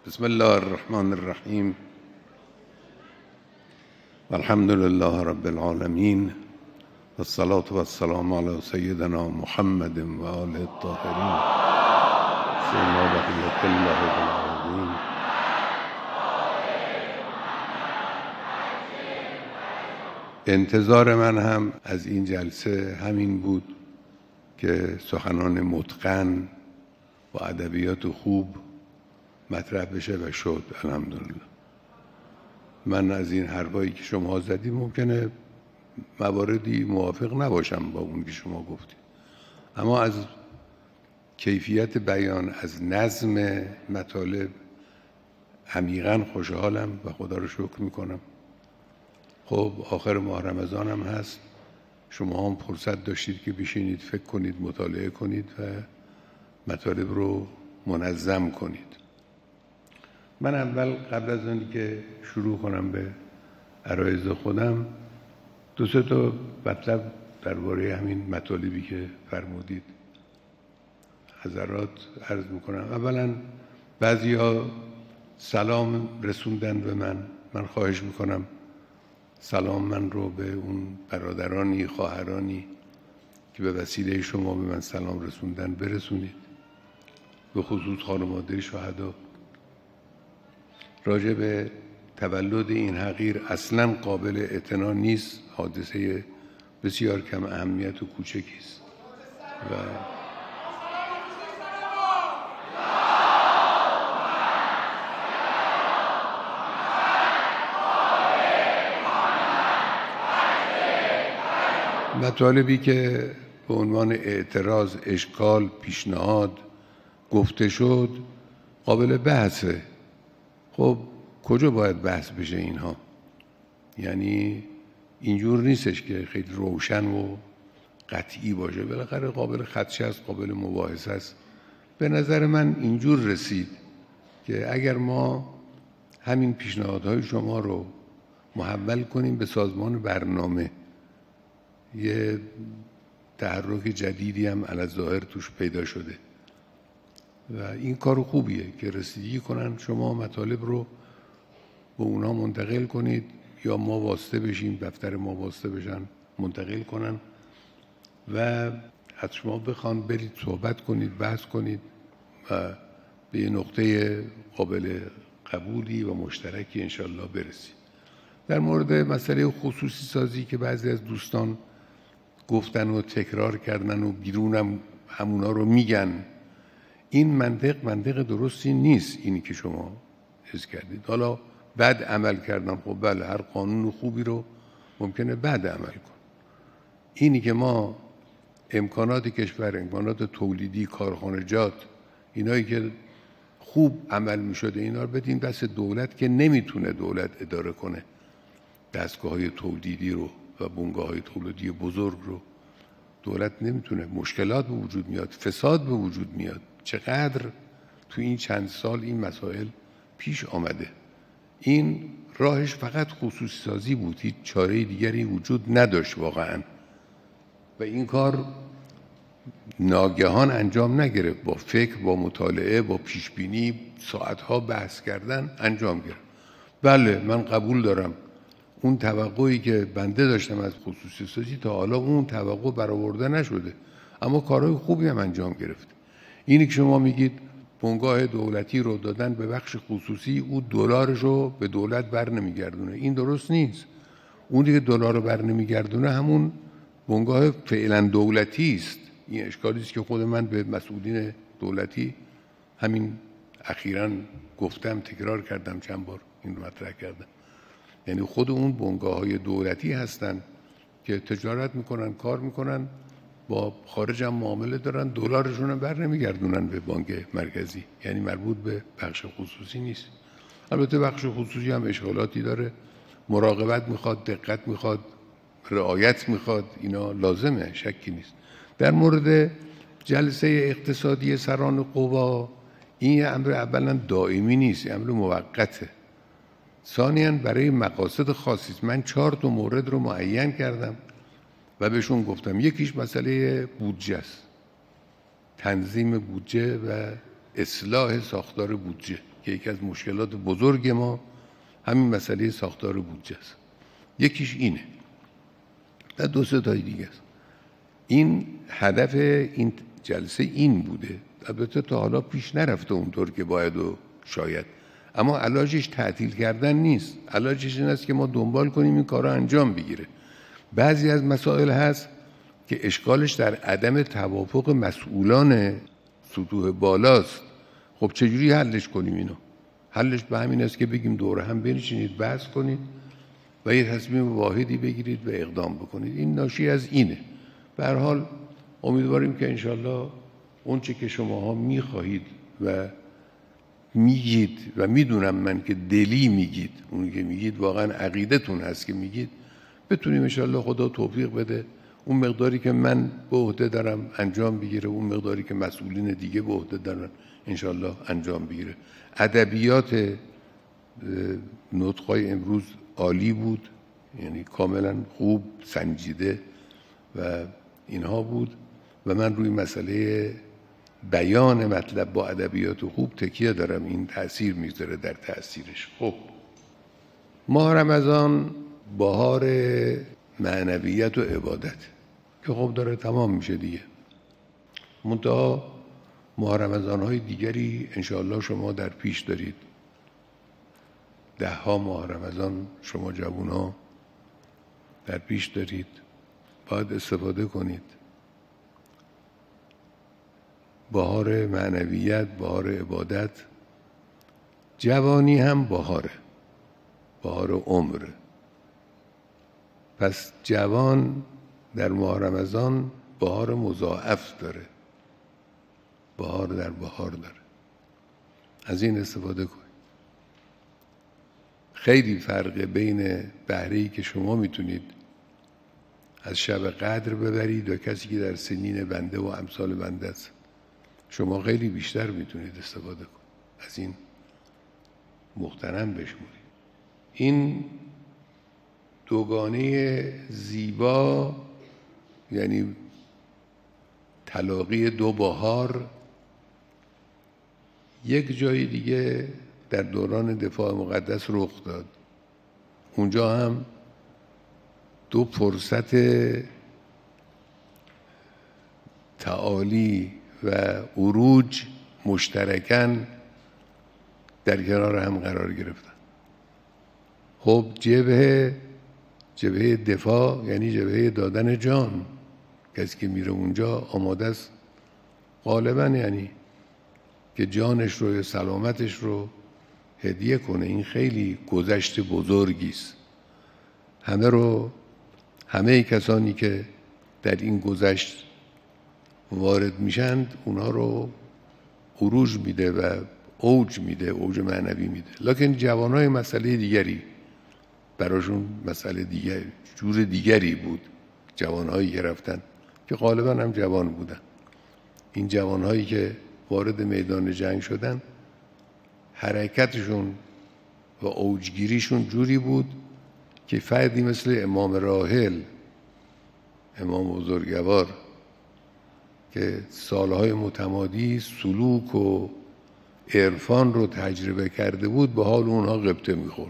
بسم الله الرحمن الرحیم والحمد لله رب العالمین والصلاة والسلام علی سیدنا محمد و آله الطاهرین سیما بقیة الله بالعالمین. انتظار من هم از این جلسه همین بود که سخنان متقن و ادبیات خوب مطرح بشه و شد. الحمدلله. من از این حرفایی که شما زدید ممکنه مواردی موافق نباشم با اون که شما گفتید، اما از کیفیت بیان، از نظم مطالب عمیقاً خوشحالم و خدا رو شکر میکنم. خب آخر ماه رمضان هم هست، شما هم فرصت داشتید که بشینید فکر کنید، مطالعه کنید و مطالب رو منظم کنید. من اول قبل از اون که شروع کنم به عرایض خودم دو سه تا مطلب درباره همین مطالبی که فرمودید حضرات عرض میکنم. اولا بعضیا سلام رسوندن به من خواهش میکنم سلام من رو به اون برادرانی خواهرانی که به وسیله شما به من سلام رسوندن برسونید، به خصوص خانواده شهدا. راجع به تولد این حقیر اصلا قابل اعتنا نیست، حادثه بسیار کم اهمیت و کوچکی است و مطالبی که به عنوان اعتراض، اشکال، پیشنهاد گفته شد قابل بحثه. خب کجا باید بحث بشه اینها؟ یعنی اینجور نیستش که خیلی روشن و قطعی باشه، بالاخره قابل خدشه است، قابل مباحثه است. به نظر من اینجور رسید که اگر ما همین پیشنهادهای شما رو محول کنیم به سازمان برنامه، یه تحرک جدیدی هم علی‌الظاهر توش پیدا شده و این کار خوبیه که رسیدگی کنن، شما مطالب رو به اونا منتقل کنید یا ما واسطه بشیم، دفتر ما واسطه بشن منتقل کنن و از شما بخوان برید صحبت کنید، بحث کنید و به یه نقطه قابل قبولی و مشترکی انشالله برسید. در مورد مسئله خصوصی سازی که بعضی از دوستان گفتن و تکرار کردن و بیرونم همونا رو میگن، این منطق درستی نیست. اینی که شما حس کردید حالا بد عمل کردم، خب بله، هر قانون خوبی رو ممکنه بد عمل کن. اینی که ما امکانات کشور، امکانات تولیدی، کارخانجات، اینایی که خوب عمل می شده اینا رو بدیم دست دولت که نمیتونه دولت اداره کنه دستگاه‌های تولیدی رو و بنگاه‌های تولیدی بزرگ رو. دولت نمیتونه، مشکلات به وجود میاد، فساد به وجود میاد. چقدر تو این چند سال این مسائل پیش آمده. این راهش فقط خصوصی سازی بود، هیچ چاره دیگری وجود نداشت واقعا و این کار ناگهان انجام نگرفت، با فکر، با مطالعه، با پیشبینی، ساعتها بحث کردن انجام گرفت. بله من قبول دارم اون توقعی که بنده داشتم از خصوصی سازی تا حالا اون توقع برآورده نشده، اما کارهای خوبی هم انجام گرفت. اینی که شما میگید بنگاه دولتی رو دادن به بخش خصوصی، او دلارش رو به دولت بر نمیگردونه، این درست نیست. اونی که دلار رو بر نمیگردونه همون بنگاه فعلا دولتی است. این اشکالی است که خود من به مسئولین دولتی همین اخیراً گفتم، تکرار کردم، چند بار این رو مطرح کردم. یعنی خود اون بنگاه‌های دولتی هستن که تجارت میکنن، کار میکنن، با خارج هم معامله دارن، دلارشون هم بر نمیگردونن به بانک مرکزی. یعنی مربوط به بخش خصوصی نیست. البته بخش خصوصی هم اشکالاتی داره، مراقبت میخواد، دقت میخواد، رعایت میخواد، اینا لازمه، شکی نیست. در مورد جلسه اقتصادی سران قوا، این امر اولا دائمی نیست، امر موقته. ثانیاً برای مقاصد خاصی است. من 4 تا مورد رو معین کردم و بهشون گفتم یکیش مسئله بودجه است، تنظیم بودجه و اصلاح ساختار بودجه که یکی از مشکلات بزرگ ما همین مسئله ساختار بودجه است. یکیش اینه و دو سه تای دیگه است. این هدف این جلسه این بوده، البته تا حالا پیش نرفته اونطور که باید و شاید، اما علاجش تعطیل کردن نیست. علاجش این است که ما دنبال کنیم این کارا انجام بگیره. بعضی از مسائل هست که اشکالش در عدم توافق مسئولان سطوح بالاست. خب چجوری حلش کنیم اینو؟ حلش به همین است که بگیم دور هم بنشینید بحث کنید و یه تصمیم واحدی بگیرید و اقدام بکنید. این ناشی از اینه. به هر حال امیدواریم که انشالله اون چه که شماها میخواهید و میگید و میدونم من که دلی میگید، اونی که میگید واقعا عقیدتون هست که میگید، بتونیم انشالله خدا توفیق بده اون مقداری که من به عهده دارم انجام بگیره، اون مقداری که مسئولین دیگه به عهده دارن انشالله انجام بگیره. ادبیات نطقای امروز عالی بود، یعنی کاملا خوب سنجیده و اینها بود و من روی مسئله بیان مطلب با ادبیات خوب تکیه دارم. این تأثیر میذاره در تأثیرش. خب ماه رمضان بهار معنویت و عبادت که خب داره تمام میشه دیگه. منتها ماه رمضان های دیگری انشاءالله شما در پیش دارید. 10 ماه رمضان شما جوونا در پیش دارید، باید استفاده کنید. بهار معنویت، بهار عبادت. جوانی هم بهاره، بهار عمر. پس جوان در ماه رمضان بهار مضاعف داره، بهار در بهار داره. از این استفاده کنید. خیلی فرق بین بهره‌ای که شما میتونید از شب قدر ببرید و کسی که در سنین بنده و امثال بنده است. شما خیلی بیشتر میتونید استفاده کنید. از این مغتنم بشمرید. این دوگانه زیبا، یعنی تلاقی دو بهار، یک جای دیگه در دوران دفاع مقدس رخ داد. اونجا هم دو فرصت تعالی و عروج مشترکاً در کنار هم قرار گرفتن. خب جبهه دفاع یعنی جبهه دادن جان. کسی که میره اونجا آماده است غالباً یعنی که جانش رو یا سلامتش رو هدیه کنه. این خیلی گذشت بزرگی است. همه کسانی که در این گذشت وارد میشند اونها رو عروج میده و اوج میده، اوج معنوی میده. لکن جوانای مسئله دیگری براشون، مسئله دیگر جور دیگری بود. جوانهایی که رفتن که غالبا هم جوان بودن. این جوانهایی که وارد میدان جنگ شدن حرکتشون و اوجگیریشون جوری بود که فردی مثل امام راحل، امام بزرگوار که سالهای متمادی سلوک و عرفان رو تجربه کرده بود، به حال اونها غبطه میخورد.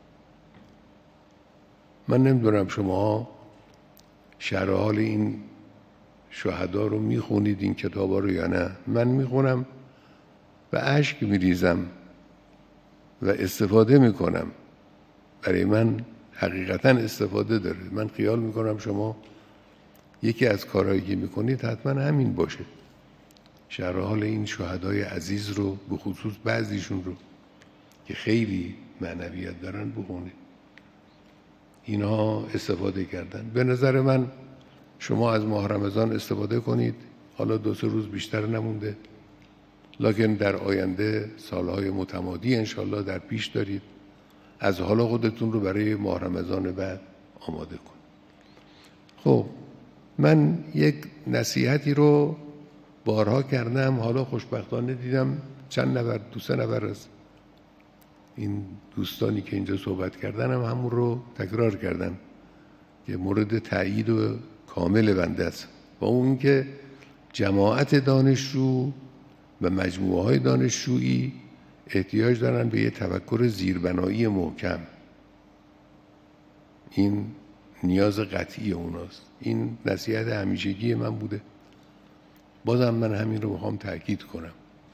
من نمیدونم شما شرح حال این شهدا رو میخونید این کتابا رو یا نه. من میخونم و اشک میریزم و استفاده میکنم. برای من حقیقتا استفاده داره. من خیال میکنم شما یکی از کارهایی که میکنید حتما همین باشه. شرح حال این شهدای عزیز رو، به خصوص بعضیشون رو که خیلی معنویت دارن بخونید. اینها استفاده کردن. به نظر من شما از ماه رمضان استفاده کنید. حالا 2-3 روز بیشتر نمونده، لکن در آینده سالهای متمادی انشالله در پیش دارید. از حالا خودتون رو برای ماه رمضان بعد آماده کن. خب من یک نصیحتی رو بارها کردم، حالا خوشبختانه دیدم چند نفر، 2-3 نفر از این دوستانی که اینجا صحبت کردن هم همون رو تکرار کردن که مورد تأیید و کامل بنده است. و اون که جماعت دانشجو و مجموعه های دانشجویی احتیاج دارن به یه تفکر زیربنایی محکم. این نیاز قطعی اوناست. این نصیحت همیشگی من بوده، بازم من همین رو میخوام تأکید کنم.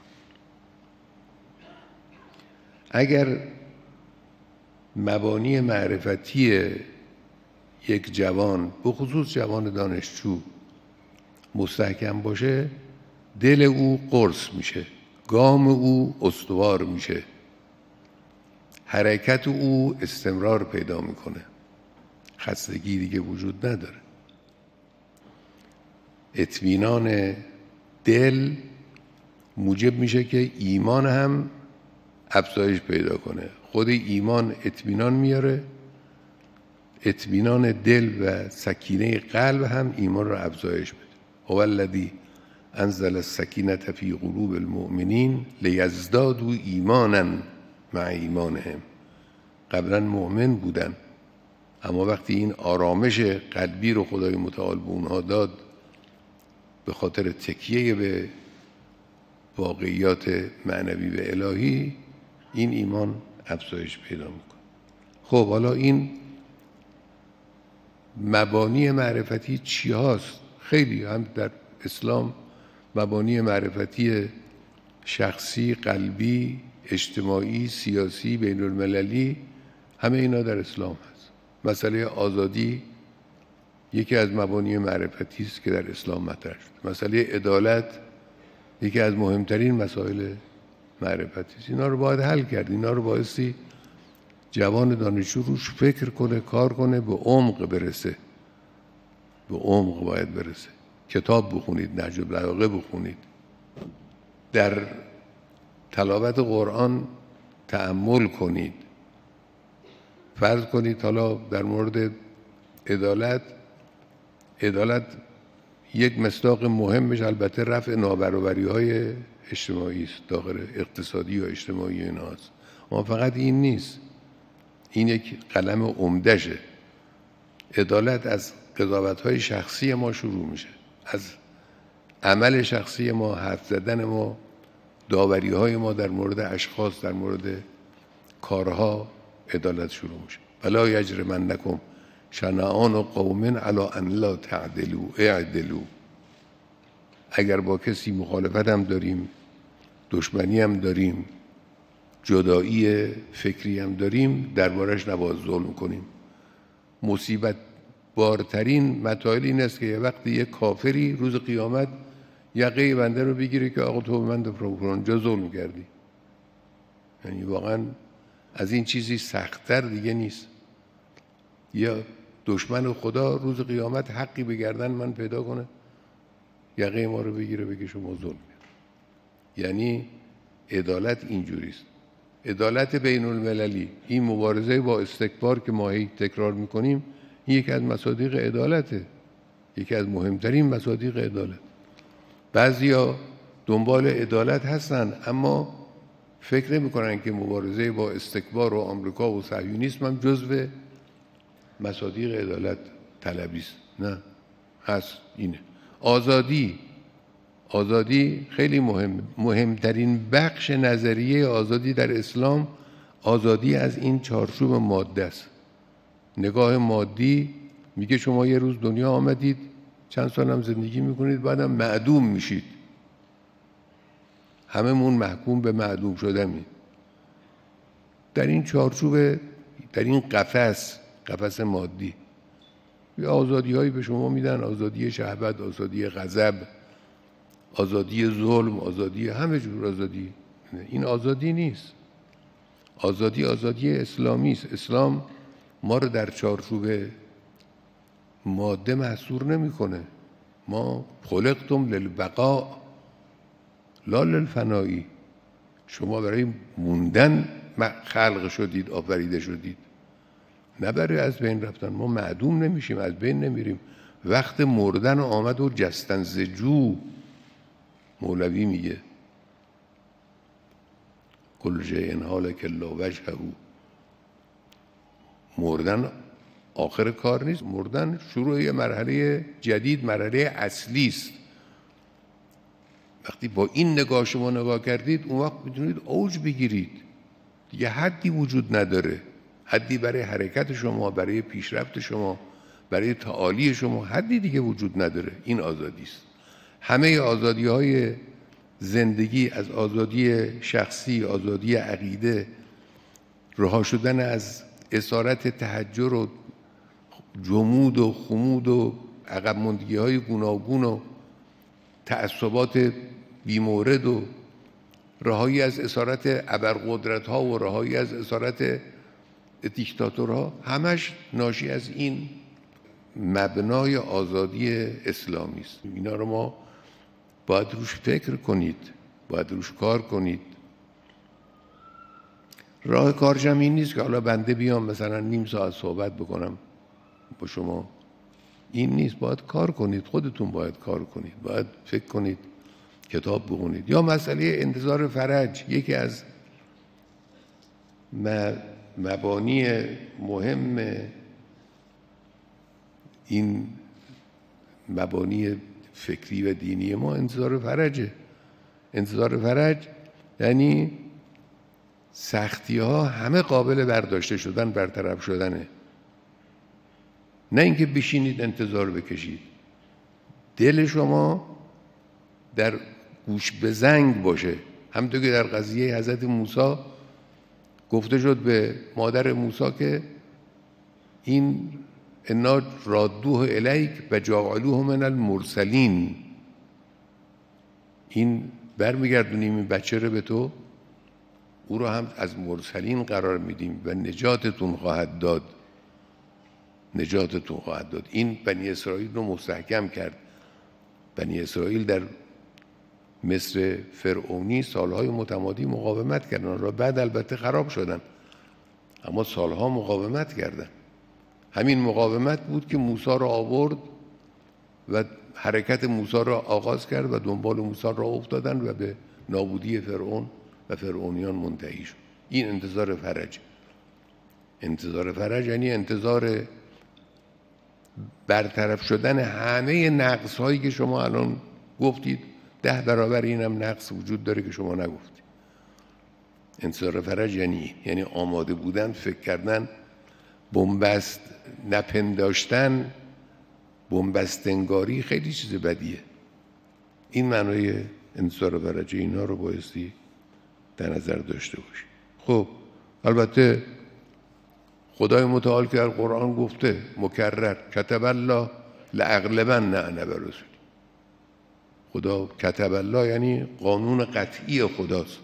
اگر مبانی معرفتی یک جوان، به خصوص جوان دانشجو، مستحکم باشه، دل او قرص میشه، گام او استوار میشه، حرکت او استمرار پیدا میکنه، خستگی دیگه وجود نداره. اطمینان دل موجب میشه که ایمان هم افزایش پیدا کنه. خود ایمان اطمینان میاره، اطمینان دل و سکینه قلب هم ایمان رو افزایش بده. هو الذی انزل السکینة فی قلوب المؤمنین لیزدادوا ایمانا مع ایمانهم. قبلا مؤمن بودن، اما وقتی این آرامش قلبی رو خدای متعال به اونها داد، به خاطر تکیه به واقعیات معنوی و الهی، این ایمان افزایش پیدا میکنه. خب حالا این مبانی معرفتی چی هاست؟ خیلی هم در اسلام مبانی معرفتی شخصی، قلبی، اجتماعی، سیاسی، بین المللی، همه اینا در اسلام هست. مسئله آزادی یکی از مبانی معرفتی است که در اسلام مطرح شده. مسئله عدالت یکی از مهمترین مسائل معرفتی است. اینا رو باید حل کرد. اینا رو بایستی جوان دانشجو روش فکر کنه، کار کنه، به عمق برسه. به عمق باید برسه. کتاب بخونید، نهج البلاغه بخونید، در تلاوت قرآن تأمل کنید. فرض کنید حالا در مورد عدالت یک مصداق مهمش البته رفع نابرابری‌های اجتماعی است، داخل اقتصادی و اجتماعی ایناست، اما فقط این نیست، این یک قلم عمده‌شه. عدالت از قضاوت‌های شخصی ما شروع میشه، از عمل شخصی ما، حرف زدن ما، داوری‌های ما در مورد اشخاص، در مورد کارها عدالت شروع میشه. ولا یجرمنکم شنآن قوم علی ان لا تعدلوا اعدلوا. اگر با کسی مخالفت هم داریم، دشمنی هم داریم، جدایی فکری هم داریم، دربارش نباید ظلم کنیم. مصیبت بارترین مسائل این است که یه وقتی یک کافری روز قیامت یقه بنده رو بگیره که آقا تو من فلان ظلم کردی. یعنی واقعا از این چیزی سخت‌تر دیگه نیست. یا دشمن خدا روز قیامت حقی به گردن من پیدا کنه، یقه ما رو بگیره بگه شما ظلم کردی. یعنی عدالت اینجوریست. عدالت بین المللی، این مبارزه با استکبار که ما هی تکرار میکنیم، این یکی از مصادیق عدالته، یکی از مهمترین مصادیق عدالت. بعضیا دنبال عدالت هستن اما فکر نمیکنن که مبارزه با استکبار و آمریکا و صهیونیسم هم جزو مصادیق عدالت طلبی است. نه، هست. اینه آزادی خیلی مهمترین بخش نظریه آزادی در اسلام، آزادی از این چارچوب ماده است. نگاه مادی میگه شما یه روز دنیا آمدید، چند سال هم زندگی میکنید، بعدم معدوم میشید. هممون محکوم به معدوم شدنیم. در این چارچوب، در این قفس مادی، یه آزادی هایی به شما میدن، آزادی شهوت، آزادی غضب، آزادی ظلم، آزادی همه جور آزادی. این آزادی نیست. آزادی اسلامی است. اسلام ما رو در چارچوب ماده محصور نمیکنه. ما خلقتم للبقاء لا للفنایی. شما برای موندن خلق شدید، آفریده شدید، نه برای از بین رفتن. ما معدوم نمیشیم، از بین نمیریم. وقت مردن آمد و جستن ز جو. مولوی میگه کل شیء هالک الا وجهه. مردن آخر کار نیست، مردن شروع یه مرحله جدید، مرحله اصلی است. وقتی با این نگاه شما نگاه کردید اون وقت میتونید اوج بگیرید. دیگه حدی وجود نداره، حدی برای حرکت شما، برای پیشرفت شما، برای تعالی شما حدی دیگه وجود نداره. این آزادی است. همه آزادی‌های زندگی، از آزادی شخصی، آزادی عقیده، رها شدن از اسارت تحجر و جمود و خمود و عقب ماندگی‌های گوناگون و تعصبات بیمورد و رهایی از اسارت ابرقدرت‌ها و رهایی از اسارت دیکتاتورها، همش ناشی از این مبنای آزادی اسلامی است. اینا رو ما باید روش فکر کنید، باید روش کار کنید. راه کارش هم این نیست که حالا بنده بیام مثلا نیم ساعت صحبت بکنم با شما. این نیست، باید کار کنید، خودتون باید کار کنید، باید فکر کنید، کتاب بخونید. یا مسئله انتظار فرج، یکی از مبانی مهم این مبانی فکری و دینی ما انتظار فرجه. انتظار فرج یعنی سختی ها همه قابل برداشته شدن، برطرف شدنه. نه اینکه بشینید انتظار بکشید. دل شما در گوش به زنگ باشه. همونطور که در قضیه حضرت موسی گفته شد به مادر موسی که این انا رادوه الیک و جعلوه من المرسلین، این برمیگردونیم این بچه رو به تو، او رو هم از مرسلین قرار میدیم و نجاتتون خواهد داد، نجاتتون خواهد داد. این بنی اسرائیل رو مستحکم کرد. بنی اسرائیل در مصر فرعونی سالهای متمادی مقاومت کردن، را بعد البته خراب شدن، اما سالها مقاومت کردن. همین مقاومت بود که موسی را آورد و حرکت موسی را آغاز کرد و دنبال موسی را افتادن و به نابودی فرعون و فرعونیان منتهی شد. این انتظار فرج. انتظار فرج یعنی انتظار برطرف شدن همه نقص هایی که شما الان گفتید. 10 برابر این هم نقص وجود داره که شما نگفتید. انتظار فرج یعنی آماده بودن، فکر کردن، بنبست نپنداشتن، بنبست انگاری خیلی چیز بدیه. این معنای انتظار فرج. اینا رو بایستی در نظر داشته باشید. خب البته خدای متعال که در قرآن گفته مکرر کتب الله لاغلبن انا و رسولی. خدا کتب الله یعنی قانون قطعی خداست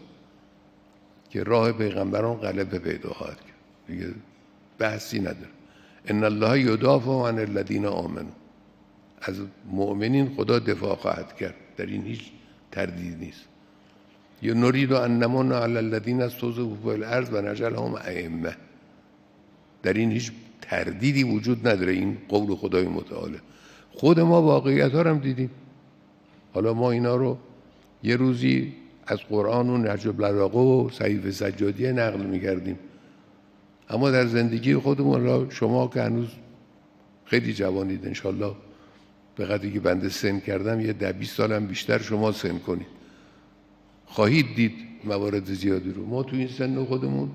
که راه پیغمبران غلبه پیدا خواهد کرد، دیگه بحثی نداره. ان الله یدافع عن الذین آمنوا، از مؤمنین خدا دفاع خواهد کرد، در این هیچ تردید نیست. یا نرید ان نمن علی الذین استضعفوا فی الارض و نجعلهم ائمه، در این هیچ تردیدی وجود نداره. این قول خدای متعاله. خود ما واقعیت ها رو هم دیدیم. حالا ما اینا رو یه روزی از قرآن و نهج البلاغه و صحیفه سجادیه نقل می‌کردیم، اما در زندگی خودمون، شما که هنوز خیلی جوانید، انشالله به قدری که بنده سن کردم یه 10-20 سالم بیشتر شما سن کنید، خواهید دید موارد زیادی رو. ما تو این سن خودمون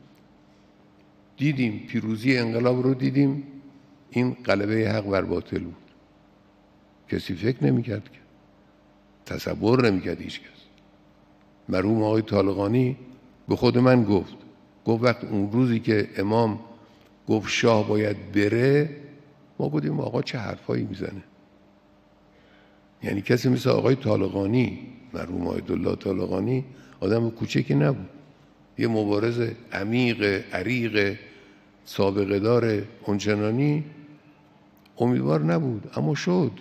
دیدیم، پیروزی انقلاب رو دیدیم، این غلبه حق بر باطل بود. کسی فکر نمی‌کرد، که تصور نمی‌کرد هیچ کس. مرحوم آقای طالقانی به خود من گفت وقت اون روزی که امام گفت شاه باید بره، ما گفتیم آقا چه حرفایی میزنه. یعنی کسی مثل آقای طالقانی، مرحوم آیت‌الله طالقانی، آدم کوچکی نبود، یه مبارز عمیق، عریق، سابقه دار اونچنانی امیدوار نبود، اما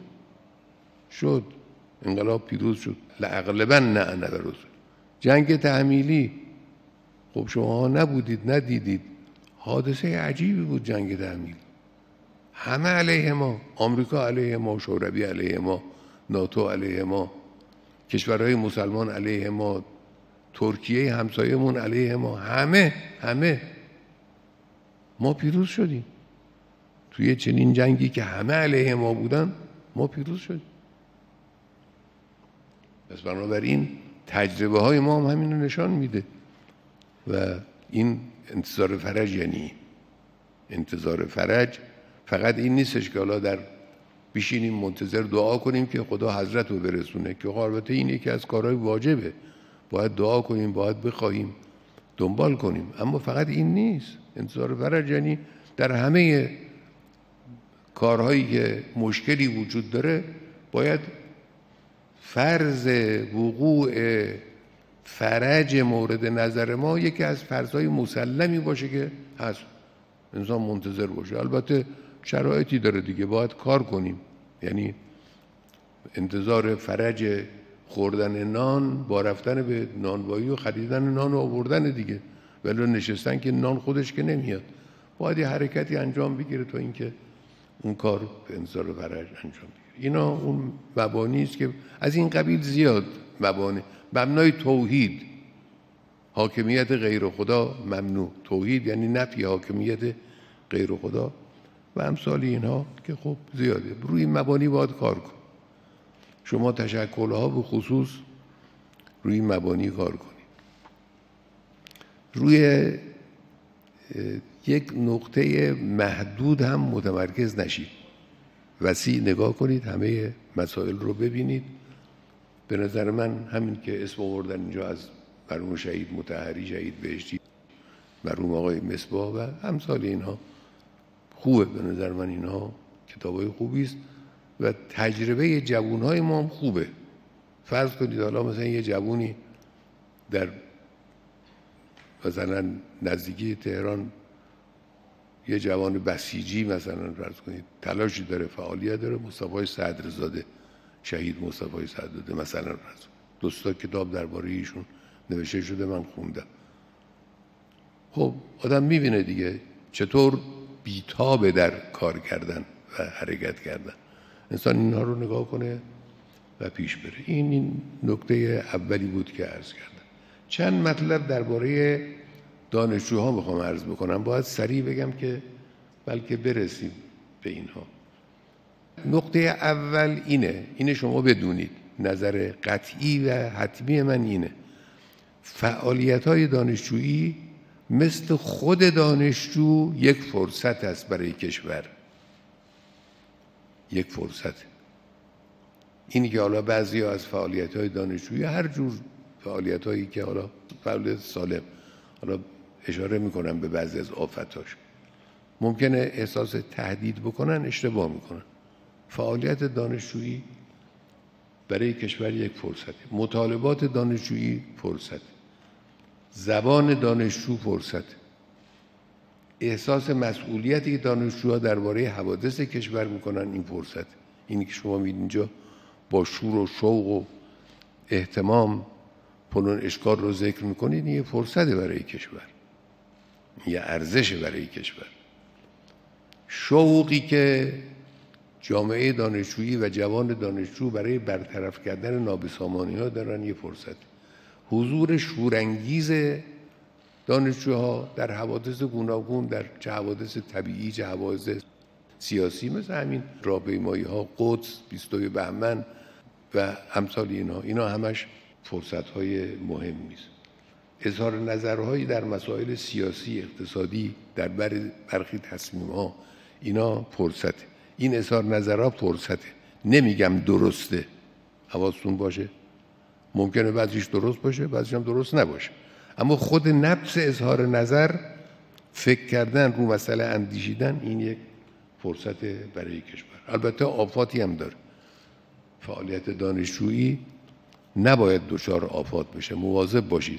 شد انقلاب پیروز شد. لاغلبن انا و رسولی. جنگ تحمیلی، خب شما نبودید، ندیدید، حادثه عجیبی بود جنگ تحمیلی. همه علیه ما، آمریکا علیه ما، شوروی علیه ما، ناتو علیه ما، کشورهای مسلمان علیه ما، ترکیه همسایمون علیه ما، همه ما پیروز شدیم. توی چنین جنگی که همه علیه ما بودن، ما پیروز شدیم. پس بنابراین تجربه های ما هم همین رو نشان میده و این انتظار فرج یعنی انتظار فرج فقط این نیستش که حالا در بشینیم منتظر دعا کنیم که خدا حضرت رو برسونه، که البته این یکی از کارهای واجبه، باید دعا کنیم، باید بخواهیم، دنبال کنیم، اما فقط این نیست. انتظار فرج یعنی در همه کارهایی که مشکلی وجود داره باید فرض وقوع فرج مورد نظر ما یکی از فرضهای مسلمی باشه که هست، انسان منتظر باشه. البته شرایطی داره دیگه، باید کار کنیم، یعنی انتظار فرج خوردن نان با رفتن به نانوایی و خریدن نان و آوردن دیگه، ولی نشستن که نان خودش که نمیاد، باید یه حرکتی انجام بگیره تا اینکه اون کار به انتظار فرج انجام بگیره. اینا اون مبانی است که از این قبیل زیاد مبنای توحید، حاکمیت غیر خدا ممنوع، توحید یعنی نفی حاکمیت غیر خدا و امثال اینها که خب زیاده. روی این مبانی باید کار کن. شما تشکل‌ها به خصوص روی این مبانی کار کنید. روی یک نقطه محدود هم متمرکز نشید، وسیع نگاه کنید، همه مسائل رو ببینید. به نظر من همین که اسم آوردن اینجا از مرحوم شهید مطهری، شهید بهشتی، مرحوم آقای مصباح و امثال اینها خوبه. به نظر من اینها کتابای خوبی است و تجربه جوانهای ما هم خوبه. فرض کنید حالا مثلا یه جوانی در مثلا نزدیکی تهران، یه جوان بسیجی مثلا فرض کنید تلاشی داره، فعالیت داره، مصطفی صدرزاده، شهید مصطفی صدرزاده مثلا فرض کنید، دوستا کتاب درباره ایشون نوشته شده، من خوندم. خب آدم میبینه دیگه چطور بیتابه در کار کردن و حرکت کردن. انسان اینها رو نگاه کنه و پیش بره. این نکته اولی بود که عرض کردم. چند مطلب درباره دانشجوها میخوام عرض بکنم، باید سریع بگم که بلکه برسیم به اینها. نکته اول اینه شما بدونید، نظر قطعی و حتمی من اینه، فعالیت‌های دانشجویی مثل خود دانشجو یک فرصت است برای کشور، یک فرصت. اینی که حالا بعضی‌ها از فعالیت‌های دانشجویی، هر جور فعالیت‌هایی که حالا فعالیت سالم، حالا اشاره می‌کنم به بعضی از آفتاش، ممکنه احساس تهدید بکنن، اشتباه می‌کنن. فعالیت دانشجویی برای کشور یک فرصت، مطالبات دانشجویی فرصت، زبان دانشجو فرصت، احساس مسئولیتی که دانشجوها درباره حوادث کشور میکنن این فرصت. اینی که شما می‌بینید اینجا با شور و شوق و اهتمام فلان اشکال رو ذکر میکنید، این یه فرصت برای کشور، یه ارزش برای کشور. شوقی که جامعه دانشجویی و جوان دانشجو برای برطرف کردن نابسامانی‌ها دارن یه فرصت. حضور شورانگیز دانشجوها در حوادث گوناگون، در چه حوادث طبیعی چه حوادث سیاسی، مثل همین راهپیمایی‌ها، قدس، 22 بهمن و امثال اینا همش فرصت‌های مهمی است. اظهار نظرهایی در مسائل سیاسی، اقتصادی، در برخی تصمیم‌ها، اینا فرصت. این اظهار نظرها فرصته. نمیگم درسته، حواستون باشه، ممکنه بعضیش درست باشه، بعضیش هم درست نباشه، اما خود نفس اظهار نظر، فکر کردن رو مسئله، اندیشیدن، این یک فرصت برای کشور. البته آفاتی هم داره. فعالیت دانشجویی نباید دچار آفات بشه، مواظب باشید.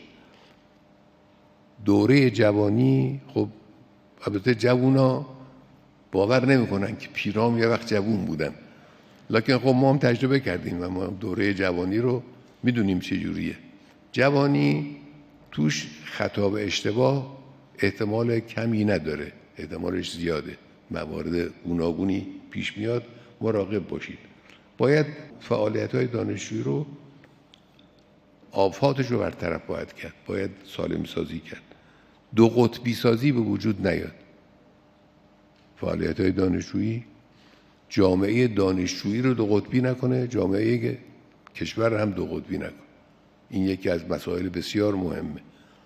دوره جوانی، خب البته جوونا باور نمی‌کنن که پیرام یه وقت جوون بودن، لکن خب ما هم تجربه کردیم و ما دوره جوانی رو میدونیم چه جوریه. جوانی توش خطا و اشتباه احتمال کمی نداره، احتمالش زیاده، موارد گوناگونی پیش میاد، مراقب باشید. باید فعالیت‌های دانشجویی رو، آفاتش رو برطرف باید کرد، باید سالم سازی کرد، دو قطبی سازی به وجود نیاد. فعالیت‌های دانشجویی جامعه دانشجویی رو دو قطبی نکنه، جامعه کشور هم دو قطبی نکن. این یکی از مسائل بسیار مهمه.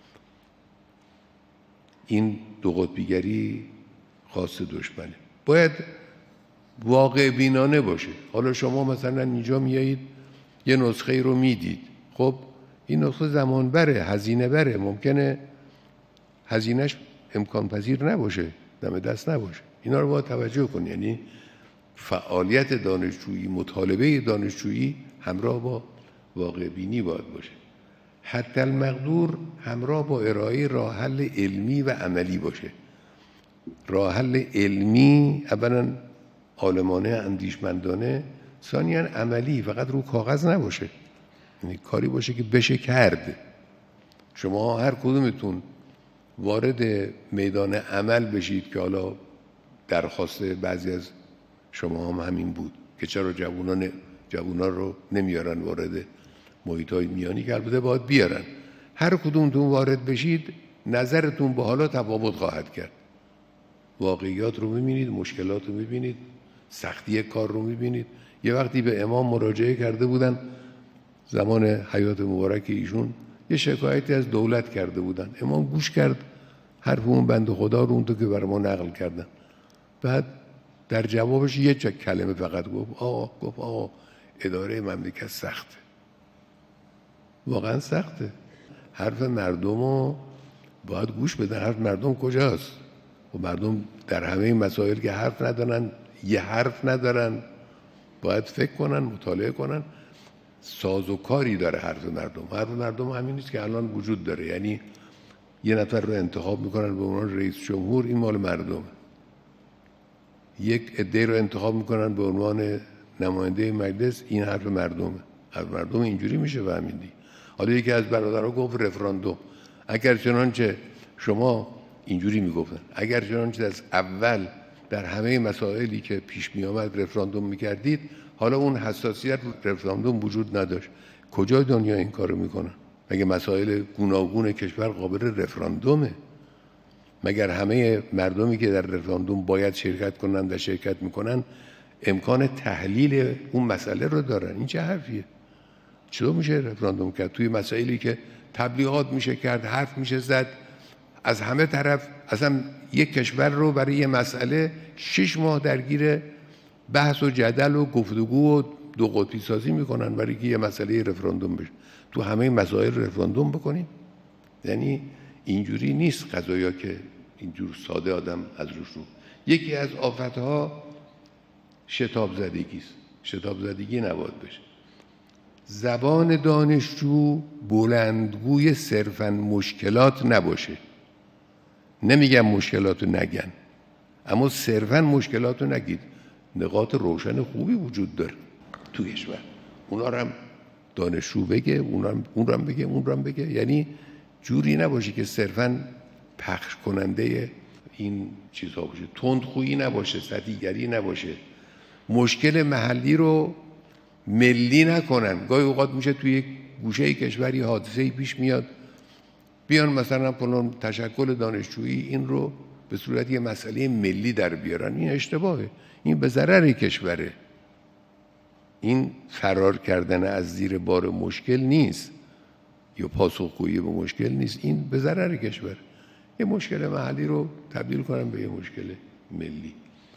این دو قطبیگری خاص دشمنه. باید واقع بینانه باشه. حالا شما مثلا اینجا میایید یه نسخه رو میدید، خب این نسخه زمان بره، هزینه بره، ممکنه هزینهش امکان پذیر نباشه، دم دست نباشه. اینا رو باید توجه کن. یعنی فعالیت دانشجویی، مطالبه دانشجویی همراه با واقع بینی باید باشه. حتی المقدور همراه با ارائه راه حل علمی و عملی باشه. راه حل علمی اولا عالمانه، اندیشمندانه، ثانیاً عملی، فقط رو کاغذ نباشه، یعنی کاری باشه که بشه کرد. شما هر کدومتون وارد میدان عمل بشید که حالا درخواست بعضی از شما هم همین بود که چرا جوانان رو نمیارن وارد محیط‌های میانی، که البته باید بیارن. هر کدومتون وارد بشید نظرتون به حالا تفاوت خواهد کرد. واقعیات رو می‌بینید، مشکلات رو می‌بینید، سختی کار رو می‌بینید. یه وقتی به امام مراجعه کرده بودن زمان حیات مبارک ایشون، یه شکایتی از دولت کرده بودن. امام گوش کرد حرف اون بنده خدا رو، اونطور که بر ما نقل کردن. بعد در جوابش یه کلمه فقط گفت آقا اداره مملکت سخته. واقعا سخته. حرف مردم رو باید گوش بدن. حرف مردم کجاست؟ و مردم در همه این مسائل که حرف ندارن، یه حرف ندارن، باید فکر کنن، مطالعه کنن. ساز و کاری داره حرف مردم. حرف مردم همین نیست که الان وجود داره. یعنی یه نفر رو انتخاب میکنن به عنوان رئیس جمهور، این مال مردم. یک عده رو انتخاب میکنن به عنوان نماینده مجلس، این حرف مردمه. حرف مردم اینجوری میشه فهمیدی. حالا یکی از برادرها گفت رفراندوم. اگر چنانچه شما اینجوری میگفتن، اگر چنانچه از اول در همه مسائلی که پیش می آمد رفراندوم میکردید، حالا اون حساسیت رفراندوم وجود نداشت. کجای دنیا این کارو میکنن؟ مگه مسائل گوناگون کشور قابل رفراندومه؟ مگر همه مردمی که در رفراندوم باید شرکت کنن و شرکت میکنن امکان تحلیل اون مسئله رو دارن؟ این چه حرفیه؟ چطور میشه رفراندوم کرد توی مسائلی که تبلیغات میشه کرد، حرف میشه زد از همه طرف؟ اصلا یک کشور رو برای یه مسئله 6 ماه درگیر بحث و جدل و گفتگو و دو قطبی سازی میکنن برای که یه مسئله رفراندوم بشه. تو همه مسائل رفراندوم بکنیم؟ یعنی اینجوری نیست قضایا که اینجور ساده آدم از روش رو. یکی از آفتها شتاب زدگی است. شتاب زدگی نباید بشه. زبان دانشجو بلندگوی صرفاً مشکلات نباشه. نمیگم مشکلاتو نگن، اما صرفاً مشکلاتو نگید. نقاط روشن خوبی وجود داره تو کشور، اونا رو هم دانشجو بگه، اون رو هم بگه. یعنی جوری نباشه که صرفاً پخش کننده این چیزها باشه، تندخویی نباشه، سطحیگری نباشه، مشکل محلی رو ملی نکنن. گاهی اوقات میشه توی یک گوشه کشوری حادثه‌ای پیش میاد، بیان مثلا فلان تشکل دانشجویی این رو به صورت یه مسئله ملی در بیارن. این اشتباهه. این به ضرر کشوره. این فرار کردن از زیر بار مشکل نیست یا پاسخگویی به مشکل نیست. این به ضرر کشور. یه مشکل محلی رو تبدیل کنن به یه مشکل ملی.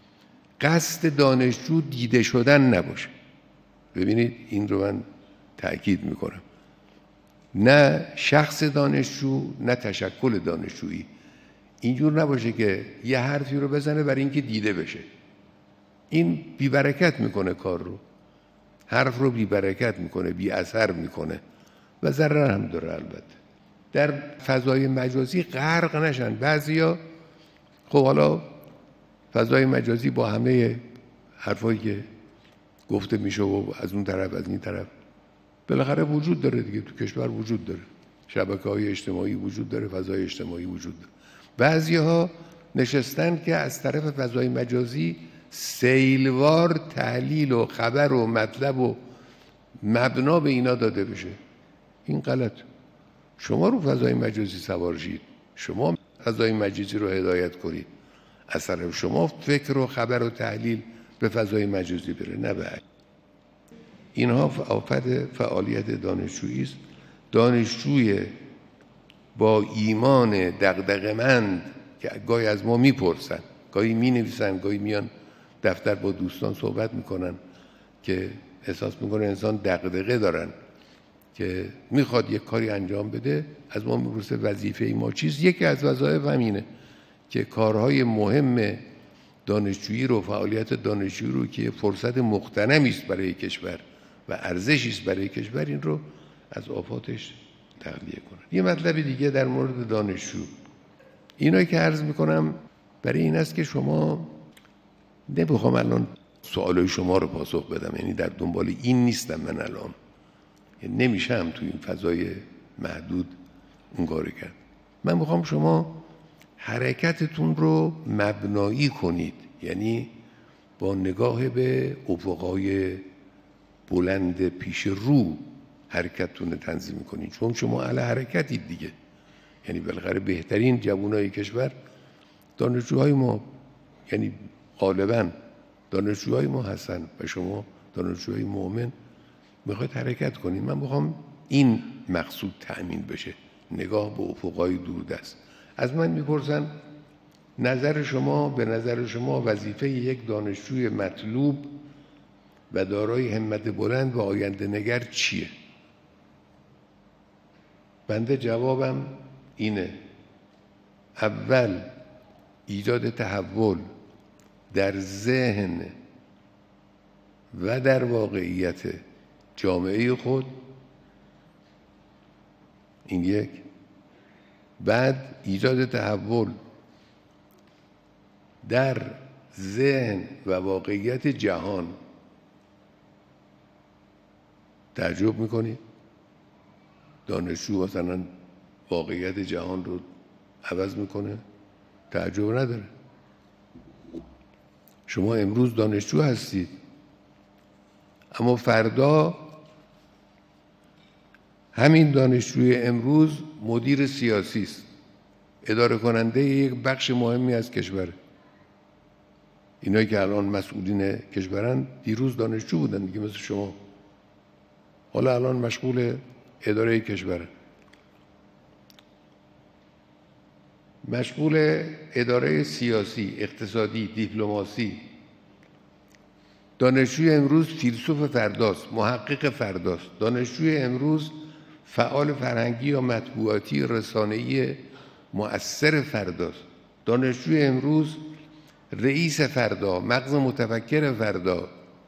قصد دانشجو دیده شدن نباشه. ببینید این رو من تأکید میکنم. نه شخص دانشجو، نه تشکل دانشجویی. اینجور نباشه که یه حرفی رو بزنه برای اینکه دیده بشه. این بی برکت میکنه کار رو. حرف رو بی برکت میکنه، بی اثر میکنه و ضرر هم داره. البته در فضای مجازی غرق نشن بعضیا. خب حالا فضای مجازی با همه حرفایی که گفته میشه و از اون طرف از این طرف بالاخره وجود داره دیگه. تو کشور وجود داره، شبکه‌های اجتماعی وجود داره، فضای اجتماعی وجود داره. بعضی‌ها نشستن که از طرف فضای مجازی سیلوار تحلیل و خبر و مطلب و مبنا به اینا داده بشه. این غلط. شما رو فضای مجازی سوار شید، شما فضای مجازی رو هدایت کنید، از طرف شما فکر و خبر و تحلیل به فضای مجازی بره، نه به اینها فعالیت دانشجویی است. دانشجوی با ایمان دغدغه‌مند که گاهی از ما میپرسن، گاهی مینویسن، گاهی میان دفتر با دوستان صحبت میکنن که احساس میکنه انسان دغدغه دارن که میخواد یک کاری انجام بده، از ما میپرسه وظیفه ما چیست. یکی از وظایف همینه که کارهای مهم دانشجویی رو، فعالیت دانشجویی رو که فرصت مغتنمی است برای کشور و ارزشی است برای کشور، این رو از آفاتش تخلیه کنن. یه مطلب دیگه در مورد دانشجو، اینایی که عرض میکنم برای این است که شما، نمیخوام الان سوالای شما رو پاسخ بدم، یعنی در دنبال این نیستم من الان، یعنی نمیشم توی این فضای محدود اون کارو کرد. من میخوام شما حرکتتون رو مبنایی کنید، یعنی با نگاه به افقهای بلند پیش رو حرکتتون رو تنظیم کنید، چون شما اهل حرکتید دیگه. یعنی بالاخره بهترین جوانای کشور دانشجوهای ما، یعنی غالبا دانشجوهای ما هستن و شما دانشجوهای مؤمن میخواید حرکت کنید. من میخوام این مقصود تأمین بشه، نگاه به افقهای دوردست. از من میپرسن نظر شما، به نظر شما وظیفه یک دانشجوی مطلوب و دارای همت بلند و آینده نگر چیه؟ بنده جوابم اینه: اول ایجاد تحول در ذهن و در واقعیت جامعه خود، این یک. بعد ایجاد تحول در ذهن و واقعیت جهان. تعجب میکنید دانشجو مثلا واقعیت جهان رو عوض میکنه؟ تعجب نداره. شما امروز دانشجو هستید، اما فردا همین دانشجوی امروز مدیر سیاسی است، اداره کننده یک بخش مهمی از کشور. اینایی که الان مسئولین کشورن دیروز دانشجو بودن دیگه، مثل شما. حالا الان مشغول اداره کشوره، مشغول اداره سیاسی، اقتصادی، دیپلماسی. دانشجوی امروز فیلسوف فرداست، محقق فرداست. دانشجوی امروز فعال فرهنگی یا مطبوعاتی رسانه‌ای مؤثر فرداست. دانشجوی امروز رئیس فردا، مغز متفکر فردا،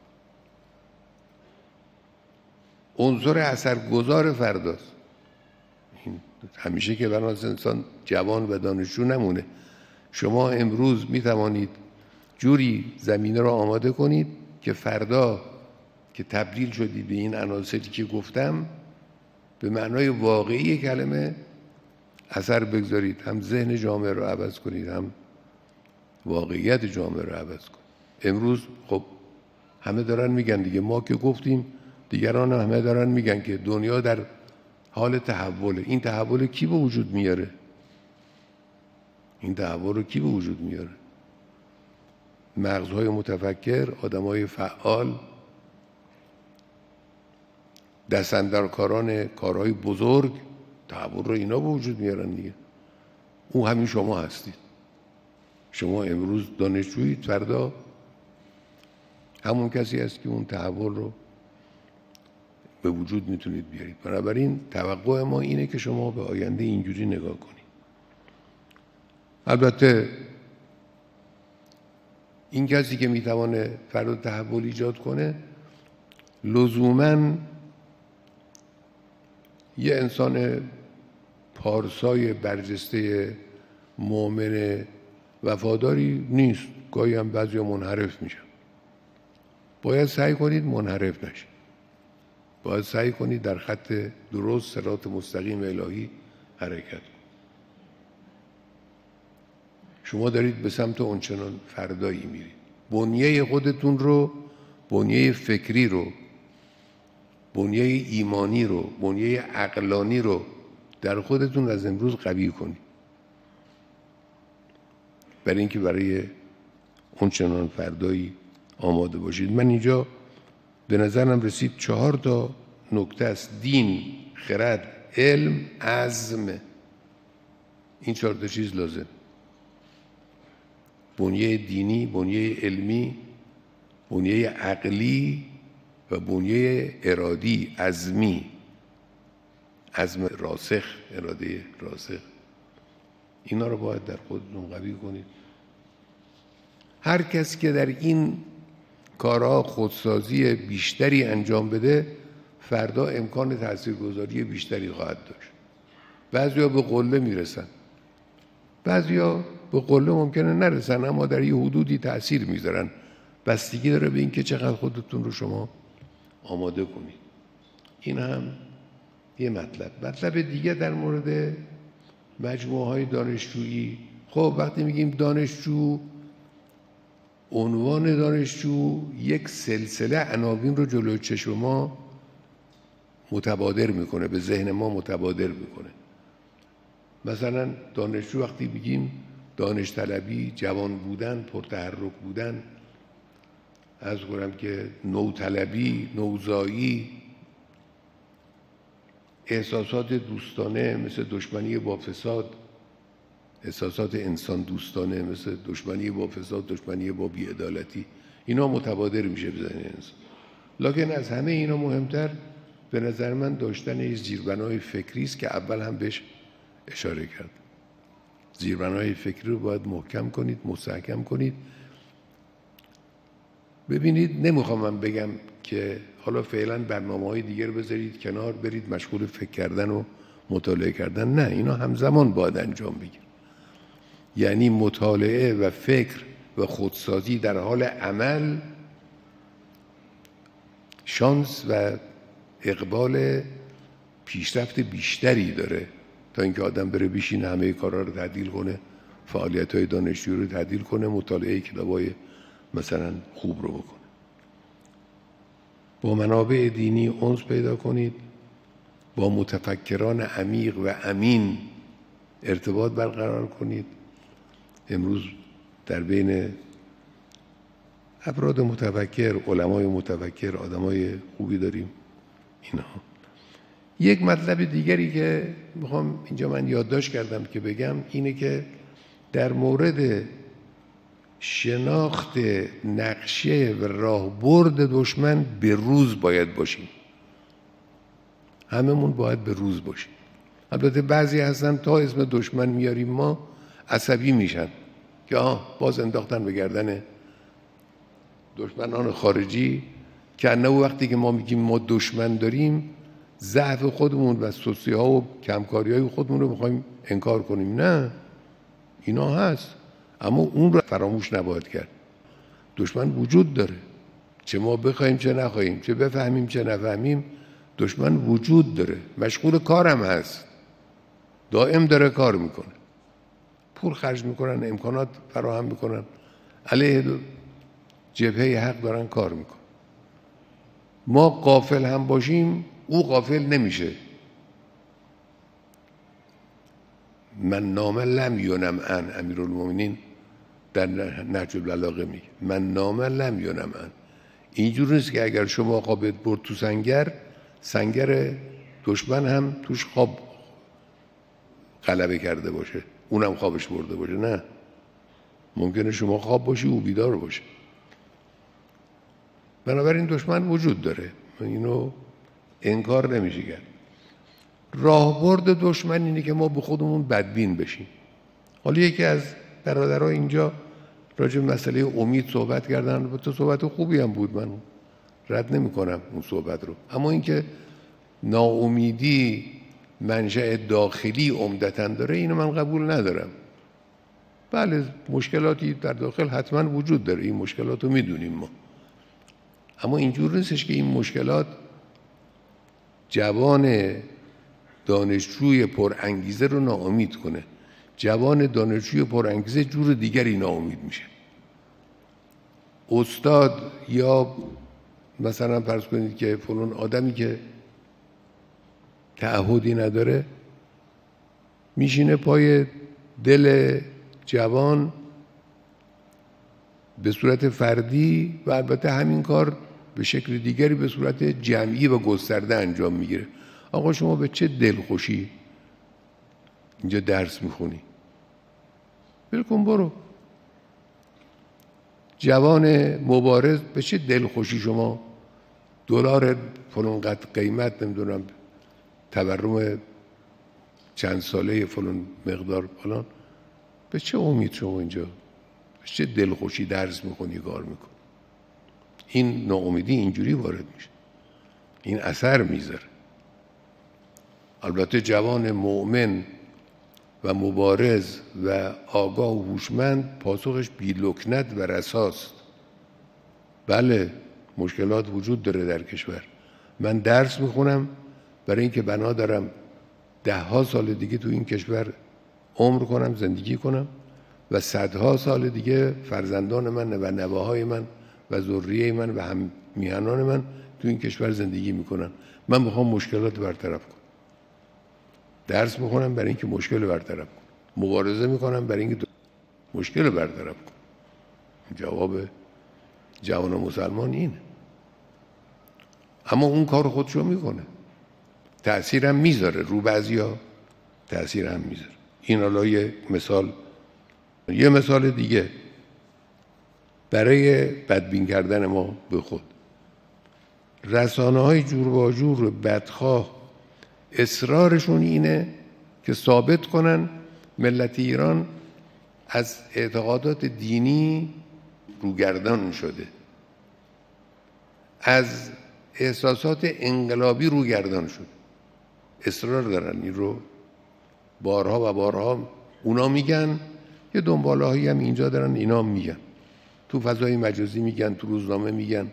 عنصر اثرگذار فرداست. همیشه که بناس انسان جوان و دانشجو نمونه. شما امروز می توانید جوری زمینه را آماده کنید که فردا که تبدیل شدید به این عناصری که گفتم، به معنای واقعی کلمه اثر بگذارید، هم ذهن جامعه رو عوض کنید، هم واقعیت جامعه رو عوض کنید. امروز خب همه دارن میگن دیگه، ما که گفتیم دیگران همه دارن میگن که دنیا در حال تحوله. این تحول کی به وجود میاره؟ این تحول رو کی به وجود میاره؟ مغزهای متفکر، آدمای فعال، دستاندرکاران کارهای بزرگ تحول رو اینا به وجود میارن دیگه. اون همین شما هستید. شما امروز دانشجویید، فردا همون کسی هست که اون تحول رو به وجود میتونید بیارید. بنابراین توقع ما اینه که شما به آینده اینجوری نگاه کنید. البته این کسی که میتوانه فردا تحول ایجاد کنه لزوماً یه انسان پارسای برجسته مؤمن وفاداری نیست. گاهی هم بعضی منحرف میشن. باید سعی کنید منحرف نشید. باید سعی کنید در خط درست، صراط مستقیم الهی حرکت کنید. شما دارید به سمت اونچنان فردایی میرید. بنیه خودتون رو، بنیه فکری رو، بنیه ایمانی رو، بنیه عقلانی رو در خودتون از امروز قوی کنید، برای اینکه برای اونچنان فردایی آماده باشید. من اینجا به نظرم رسید 4 نکته است: دین، خرد، علم، عزم. این 4 چیز لازم: بنیه دینی، بنیه علمی، بنیه عقلی و بنیه ارادی، عزمی، عزم راسخ، اراده راسخ. اینا رو باید در خودتون قوی کنید. هر کس که در این کارها خودسازی بیشتری انجام بده، فردا امکان تاثیرگذاری بیشتری خواهد داشت. بعضیا به قله میرسن، بعضیا به قله ممکنه نرسن، اما در یه حدودی تأثیر میذارن. بستگی داره به این که چقدر خودتون رو شما آماده کنید. این هم یه مطلب دیگه در مورد مجموعه های دانشجویی. خب وقتی میگیم دانشجو، عنوان دانشجو یک سلسله عناوین رو جلوی چشم ما متبادر میکنه، به ذهن ما متبادر میکنه. مثلا دانشجو وقتی بگیم دانش طلبی، جوان بودن، پرتحرک بودن، عرض کنم که نوطلبی، نوزایی، احساسات دوستانه مثل دشمنی با فساد، احساسات انسان دوستانه مثل دشمنی با فساد، دشمنی با بی‌عدالتی، اینا متبادر میشه به ذهن انسان. لکن از همه اینا مهمتر به نظر من داشتن یه زیربنای فکری است که اول هم بهش اشاره کرد. زیربنای فکری رو باید محکم کنید، مستحکم کنید. ببینید، نمیخوام من بگم که حالا فعلا برنامه‌های دیگر بذارید کنار، برید مشغول فکر کردن و مطالعه کردن. نه، اینا همزمان باید انجام بگیرن. یعنی مطالعه و فکر و خودسازی در حال عمل شانس و اقبال پیشرفت بیشتری داره تا اینکه آدم بره بشینه همه کارا رو تعدیل کنه، فعالیت‌های دانشجویی رو تعدیل کنه، مطالعه کتابای مثلا خوب رو بکنه. با منابع دینی انس پیدا کنید، با متفکران عمیق و امین ارتباط برقرار کنید. امروز در بین افراد متفکر، علمای متفکر، آدمای خوبی داریم. اینا یک مطلب دیگری که میخوام اینجا من یادداشت کردم که بگم اینه که در مورد شناخت نقشه و راهبرد دشمن به روز باید باشیم. هممون باید به روز باشیم. البته بعضی هستن تا اسم دشمن میاریم ما عصبی میشن که باز انداختن به گردن دشمنان خارجی، که نه وقتی که ما میگیم ما دشمن داریم ضعف خودمون و سوسی‌ها و کمکاری‌های خودمون رو میخوایم انکار کنیم. نه، اینا هست، اما اون رو فراموش نباید کرد. دشمن وجود داره، چه ما بخوایم چه نخواهیم، چه بفهمیم چه نفهمیم، دشمن وجود داره. مشغول کارم هست، دائم داره کار میکنه، پول خرج میکنن، امکانات فراهم میکنن، علیه جبهه حق دارن کار میکنن. ما غافل هم باشیم او غافل نمیشه. من نام لم ینم عن، امیرالمومنین در نهج البلاغه میگه من نام لم ینم عن. اینجور نیست که اگر شما خوابت برد تو سنگر دشمن هم توش خواب غلبه کرده باشه، اونم خوابش برده باشه. نه، ممکنه شما خواب باشی او بیدار باشه. بنابراین دشمن وجود داره، اینو انکار نمیشه کرد. راهبرد دشمن اینه که ما به خودمون بدبین بشیم. حالا یکی از برادرها اینجا راجع به مسئله امید صحبت کردن، البته صحبت خوبی هم بود، من رد نمی کنم اون صحبت رو، اما اینکه ناامیدی منشأ داخلی عمدتاً داره، اینو من قبول ندارم. بله، مشکلاتی در داخل حتما وجود داره، این مشکلات رو میدونیم ما، اما اینجور نیستش که این مشکلات جوان دانشجوی پرانگیزه رو ناامید کنه. جوان دانشجوی پرانگیزه جور دیگری ناامید میشه. استاد یا مثلا فرض کنید که فلان آدمی که تعهدی نداره میشینه پای دل جوان به صورت فردی، و البته همین کار به شکل دیگری به صورت جمعی و گسترده انجام میگیره. آقا شما به چه دلخوشی اینجا درس میخونی؟ بلکن برو. جوان مبارز به چه دلخوشی شما دلار فلان قد قیمت، نمیدونم تورم چند ساله فلان مقدار فلان، به چه امید شما اینجا به چه دلخوشی درس میخونی کار میکنی؟ این ناامیدی اینجوری وارد میشه، این اثر میذاره. البته جوان مؤمن و مبارز و آگاه و هوشمند پاسخش بی لکنت و رساست. بله مشکلات وجود داره در کشور، من درس میخونم برای اینکه بنا دارم 10 سال دیگه تو این کشور عمر کنم، زندگی کنم و 100 سال دیگه فرزندان من و نوه‌های من و ذریه من و هم میهنان من تو این کشور زندگی میکنن. من میخوام مشکلات برطرف کنم، درس میخونم برای اینکه مشکل برطرف کنم، مبارزه میکنم برای اینکه مشکل برطرف کنم. جواب جوان مسلمان اینه. اما اون کار خودشو میکنه، تأثیر هم میذاره رو بعضیا، تأثیر هم میذاره. این حالا یه مثال دیگه برای بدبین کردن ما به خود. رسانه‌های جور و جور بدخواه اصرارشون اینه که ثابت کنن ملت ایران از اعتقادات دینی روگردان شده، از احساسات انقلابی روگردان شده. اصرار دارن این رو بارها و بارها اونا میگن، یه دنباله‌هایی هم اینجا دارن اینا میگن، تو فضای مجازی میگن، تو روزنامه میگن،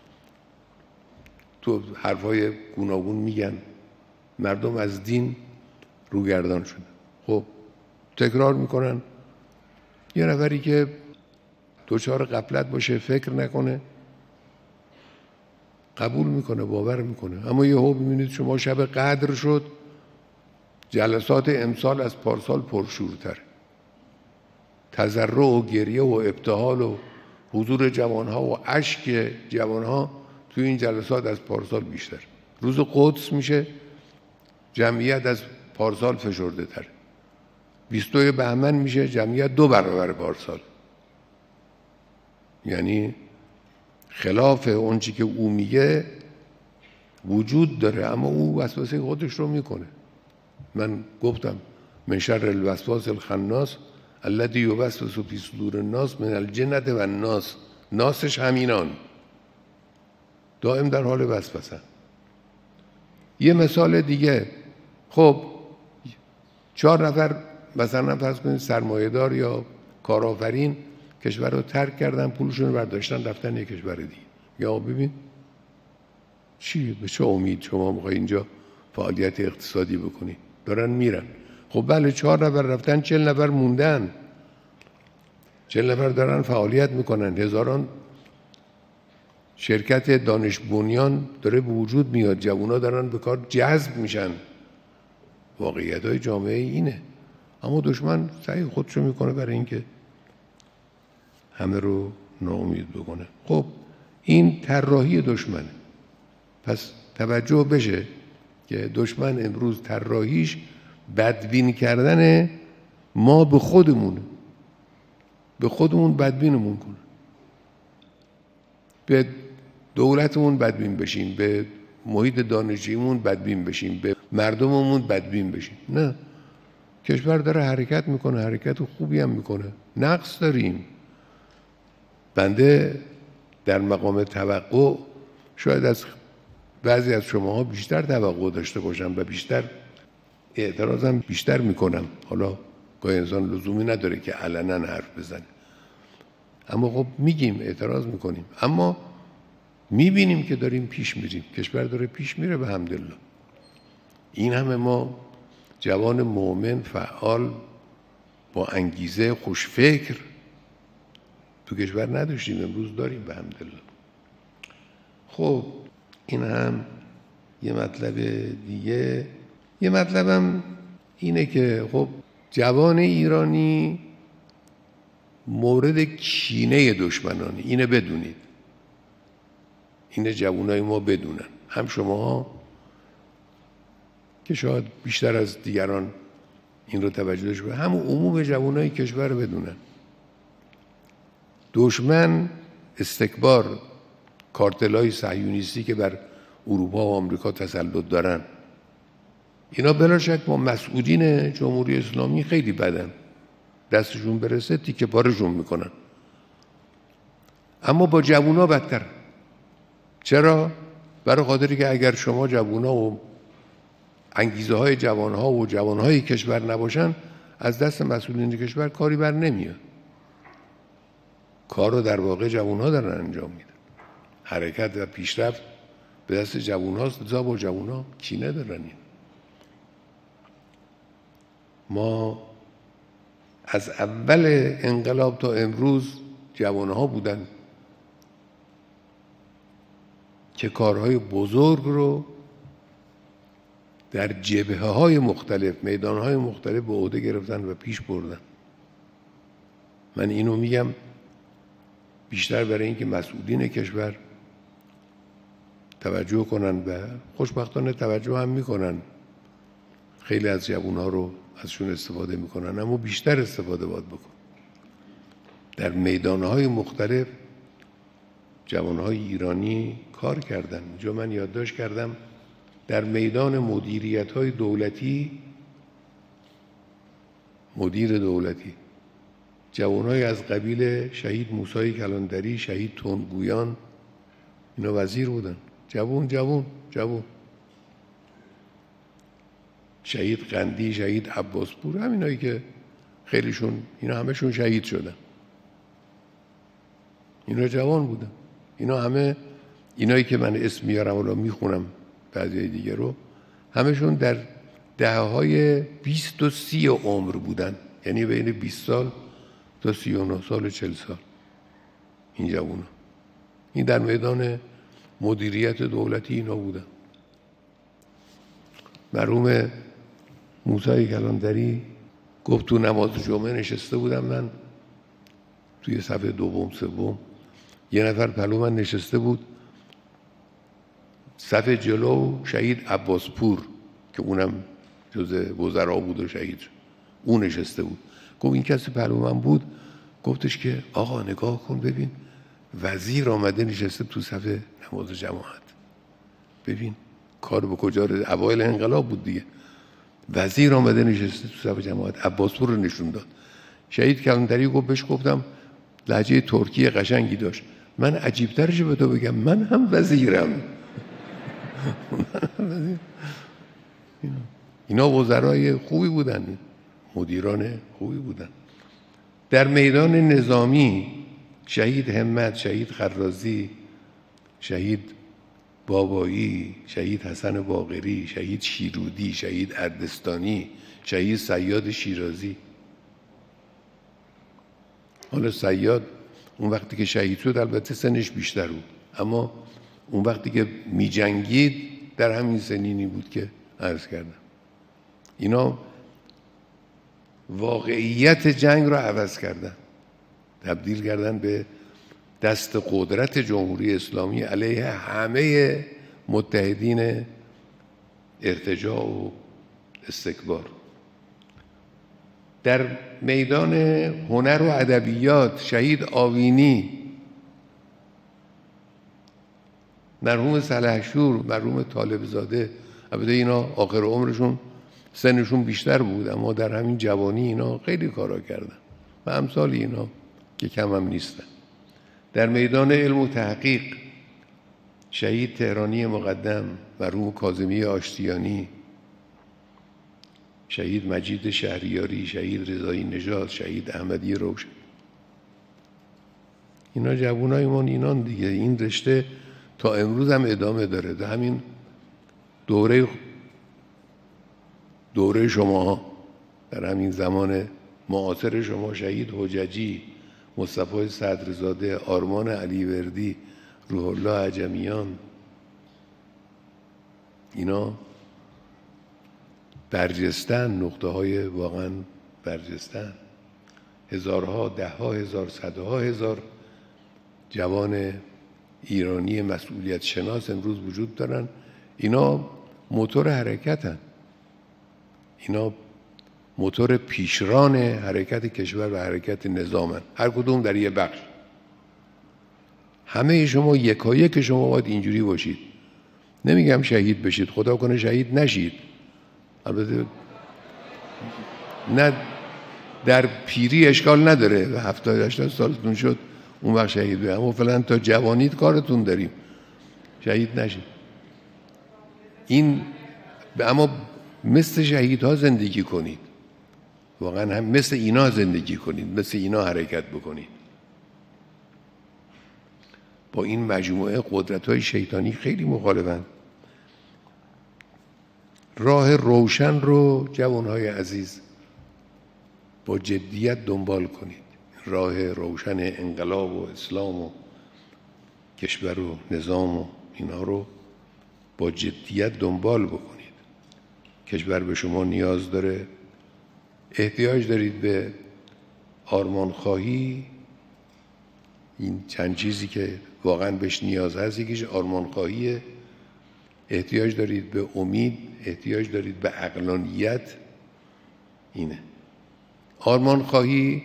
تو حرفای گوناگون میگن مردم از دین روگردان شده. خب تکرار میکنن. یه نفری که دچار غفلت باشه، فکر نکنه، قبول میکنه، باور میکنه. اما یهو ببینید شما شب قدر شد، جلسات امسال از پارسال پرشورتر، تضرع و گریه و ابتهال و حضور جوانها و اشک جوانها تو این جلسات از پارسال بیشتر. روز قدس میشه جمعیت از پارسال فشرده تر. 22 بهمن میشه جمعیت 2 برابر پارسال. یعنی خلاف اون چی که او میگه وجود داره، اما او وسوسه خودش رو میکنه. من گفتم من شر الوسواس الخناس الذی یوسوس فی صدور الناس من الجنة و الناس. ناسش همینان، دائم در حال وسوسه. یه مثال دیگه، خب 4 نفر مثلا فرض کنید سرمایه‌دار یا کارآفرین کشور رو ترک کردن، پولشون رو برداشتن رفتن یک کشور دیگه. یا ببین چی، به چه امید شما میخوای اینجا فعالیت اقتصادی بکنی؟ دارن میرن. خب بله 4 نفر رفتن، 40 نفر موندن، 40 نفر دارن فعالیت میکنن، هزاران شرکت دانش بنیان داره به وجود میاد، جوونا دارن به کار جذب میشن. واقعیت‌های جامعه اینه. اما دشمن سعی خودشو میکنه برای اینکه همه رو ناامید بکنه. خب این طراحی دشمنه. پس توجه بشه که دشمن امروز طراحیش بدبین کردن ما به خودمونه، به خودمون بدبینمون کنه، به دولتمون بدبین بشیم، به محیط دانشجوییمون بدبین بشیم، به مردممون بدبین بشیم. نه، کشور داره حرکت میکنه، حرکت خوبی هم میکنه. نقص داریم. بنده در مقام توقع شاید از بعضی از شماها بیشتر توقع داشته باشم و بیشتر اعتراضم بیشتر میکنم. حالا گاهی انسان لزومی نداره که علنا حرف بزنه، اما خب میگیم، اعتراض میکنیم، اما میبینیم که داریم پیش میریم، کشور داره پیش میره به حمدالله. این همه ما جوان مؤمن فعال با انگیزه خوشفکر تو کشور نداشتیم، امروز داریم به حمدالله. خب این هم یه مطلب دیگه. یه مطلبم اینه که خب جوان ایرانی مورد کینه دشمنانه، اینه بدونید. این جوانای ما بدونن، هم شماها که شاید بیشتر از دیگران این رو توجه داشته باشه، هم عموم جوانای کشور رو بدونن. دشمن استکبار، کارتل‌های صهیونیستی که بر اروپا و آمریکا تسلط دارن، اینا بلا شک با مسئولین جمهوری اسلامی خیلی بدن، دستشون برسه تیکه پارشون میکنن. اما با جوونا بدتر. چرا؟ برای خاطری که اگر شما جوونا و انگیزه های جوانها و جوانهای کشور نباشن، از دست مسئولین کشور کاری بر نمیاد. کار رو در واقع جوانها دارن انجام میدن. حرکت و پیشرفت به دست جوانهاست، لذا با جوانها کینه دارن. ما از اول انقلاب تا امروز جوانها بودن که کارهای بزرگ رو در جبهه‌های مختلف، میدانهای مختلف به عهده گرفتن و پیش بردن. من اینو میگم بیشتر برای اینکه مسئولین کشور توجه کنن و خوشبختانه توجه هم میکنن. خیلی از جوانها رو ازشون استفاده میکنن، اما بیشتر استفاده باید بکن. در میدانهای مختلف جوانهای ایرانی کار کردن. اینجا من یادداشت کردم در میدان مدیریت‌های دولتی، مدیر دولتی، جوانهای از قبیل شهید موسی کلانتری، شهید تندگویان، اینا وزیر بودن. جوان شهید قندی، شهید عباسپور، همینایی که خیلیشون، اینا همشون شهید شدن. اینا جوان بودن. اینا همه، اینایی که من اسم میارم و میخونم بعضی دیگه رو، همشون در دهه‌های 20 و 30 عمر بودن، یعنی بین 20 سال تا 39 سال و 40 سال. این جوونا، این در میدان مدیریت دولتی اینا بودن. مرحوم موسی کلانتری گفت تو نماز جمعه نشسته بودم من توی صف دوم سوم، یه نفر پلو من نشسته بود، صف جلو شهید عباسپور که اونم جز وزرا بود و شهید شد، اون نشسته بود. گفت این کسی پلو من بود، گفتش که آقا نگاه کن ببین وزیر آمده نشسته تو صف نماز جماعت. ببین کار به کجا رسید. اوایل انقلاب بود دیگه. وزیر آمده نشسته تو صف جماعت. عباسپور رو نشون داد. شهید کلانتری گفت، بهش گفتم لهجه ترکی قشنگی داشت، من عجیبترش به تو بگم، من هم وزیرم. اینا وزرای خوبی بودن، مدیران خوبی بودن. در میدان نظامی شهید همت، شهید خرازی، شهید بابایی، شهید حسن باقری، شهید شیرودی، شهید اردستانی، شهید صیاد شیرازی. حالا صیاد اون وقتی که شهید شد البته سنش بیشتر بود، اما اون وقتی که می جنگید در همین سنینی بود که عرض کردم. اینا واقعیت جنگ رو عوض کردن، تبدیل کردن به دست قدرت جمهوری اسلامی علیه همه متحدین ارتجاع و استکبار. در میدان هنر و ادبیات شهید آوینی، مرحوم سلحشور، مرحوم طالبزاده، البته اینا آخر عمرشون سنشون بیشتر بود، اما در همین جوانی اینا خیلی کارا کردن و امثال اینا که کم هم نیستن. در میدان علم و تحقیق شهید تهرانی مقدم، مرحوم کاظمی آشتیانی، شهید مجید شهریاری، شهید رضایی نژاد، شهید احمدی روشن. اینا جوانای ما اینان دیگه. این رشته تا امروز هم ادامه داره. در همین دوره شما، در همین زمان معاصر شما، شهید حججی، مصطفی صدرزاده، آرمان علیوردی، روح الله عجمیان، اینا برجستن، نقطه های واقعا برجستن. هزارها، ده ها هزار، صدها هزار جوان ایرانی مسئولیت شناس امروز وجود دارن. اینا موتور حرکتن، اینا موتور پیشران حرکت کشور و حرکت نظامن، هر کدوم در یه بخش. همه شما یکایک شما باید اینجوری باشید. نمیگم شهید بشید، خدا کنه شهید نشید، البته نه در پیری اشکال نداره، 70-80 سالتون شد اون وقت شهید بشید، اما فعلا تا جوانیت کارتون داریم، شهید نشید. این اما مثل شهیدها زندگی کنید، واقعا هم مثل اینا زندگی کنید، مثل اینا حرکت بکنید. با این مجموعه قدرت‌های شیطانی خیلی مخالفن. راه روشن رو جوانهای عزیز با جدیت دنبال کنید. راه روشن انقلاب و اسلام و کشور و نظام و اینا رو با جدیت دنبال بکنید. کشور به شما نیاز داره، احتیاج دارید به آرمان خواهی. این چند چیزی که واقعا بهش نیاز هست، یکیش آرمان خواهیه، احتیاج دارید به امید، احتیاج دارید به عقلانیت. اینه آرمان خواهی،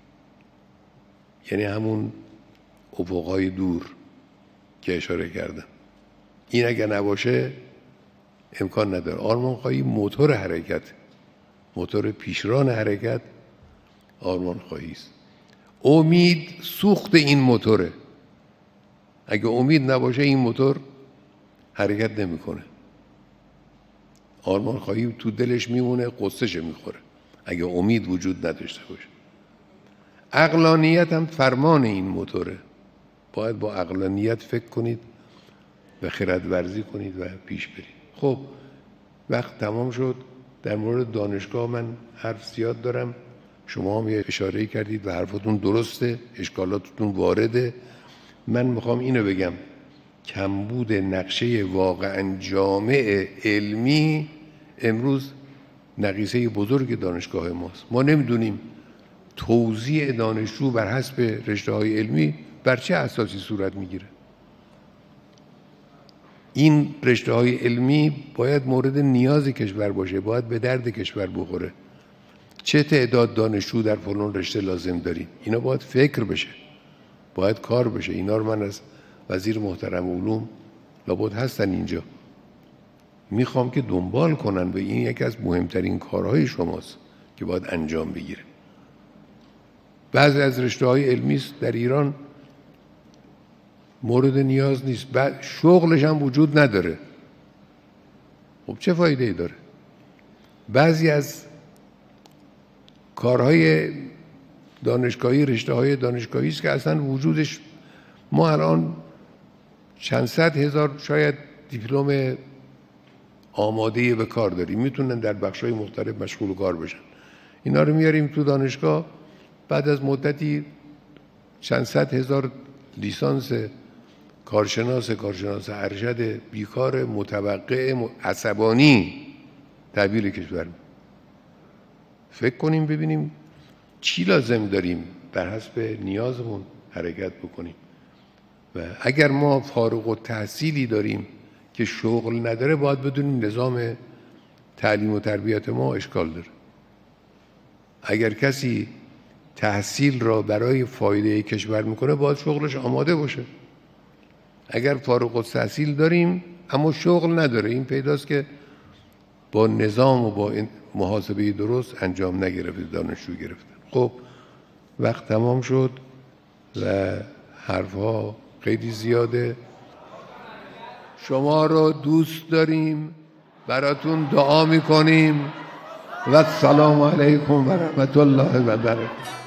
یعنی همون افقهای دور که اشاره کردم. این اگر نباشه امکان نداره. آرمان خواهی موتور حرکت، موتور پیشران حرکت آرمان خواهی است. امید سوخت این موتوره. اگه امید نباشه این موتور حرکت نمیکنه. آرمان خواهی تو دلش میمونه، قصهش میخوره اگه امید وجود نداشته باشه. عقلانیت هم فرمان این موتوره. باید با عقلانیت فکر کنید و خردورزی کنید و پیش برید. خب وقت تمام شد. در مورد دانشگاه من حرف زیاد دارم، شما هم یه اشاره کردید و حرفتون درسته، اشکالاتتون وارده. من میخوام اینو بگم، کمبود نقشه واقعا جامع علمی امروز نقیصه بزرگ دانشگاه ماست. ما نمیدونیم توزیع دانشجو بر حسب رشته‌های علمی بر چه اساسی صورت میگیره. این رشته‌های علمی باید مورد نیاز کشور باشه، باید به درد کشور بخوره. چه تعداد دانشجو در فلان رشته لازم داریم، اینا باید فکر بشه، باید کار بشه. اینا رو من از وزیر محترم علوم، لابد هستن اینجا، میخوام که دنبال کنن و این یکی از مهمترین کارهای شماست که باید انجام بگیره. بعضی از رشته‌های علمی در ایران مورد نیاز نیست، بعد شغلش هم وجود نداره. خب چه فایده‌ای داره؟ بعضی از کارهای دانشگاهی، رشته‌های دانشگاهی است که اصلا وجودش، ما الان چند صد هزار شاید دیپلم آماده به کار داریم، میتونن در بخش‌های مختلف مشغول کار بشن. اینا رو میاریم تو دانشگاه، بعد از مدتی چند صد هزار لیسانس کارشناس ارشد بیکار متوقع عصبانی تحویل کشور. فکر کنیم ببینیم چی لازم داریم، بر حسب نیازمون حرکت بکنیم. و اگر ما فارغ التحصیلی داریم که شغل نداره، باید بدونیم نظام تعلیم و تربیت ما اشکال داره. اگر کسی تحصیل را برای فایده کشور میکنه، باید شغلش آماده باشه. اگر فارغ التحصیل داریم اما شغل نداره، این پیداست که با نظام و با محاسبه درست انجام نگرفته، دانشجو گرفتن. خب وقت تمام شد و حرفها خیلی زیاده. شما رو دوست داریم، براتون دعا میکنیم و السلام علیکم و رحمت الله و برکاته.